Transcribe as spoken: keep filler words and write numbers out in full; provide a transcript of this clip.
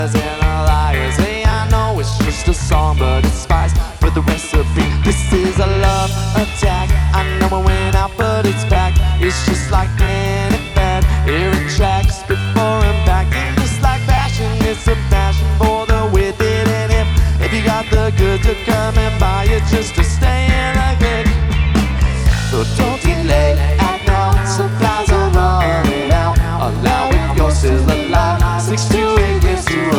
And the liars, hey, I know it's just a song, but it's spice for the recipe. This is a love attack. I know it went out, but it's back. It's just like any bad. Here it tracks before and back. And just like fashion, it's a passion for the wicked and hip. If you got the goods, to come and buy it just to stay in a click. So don't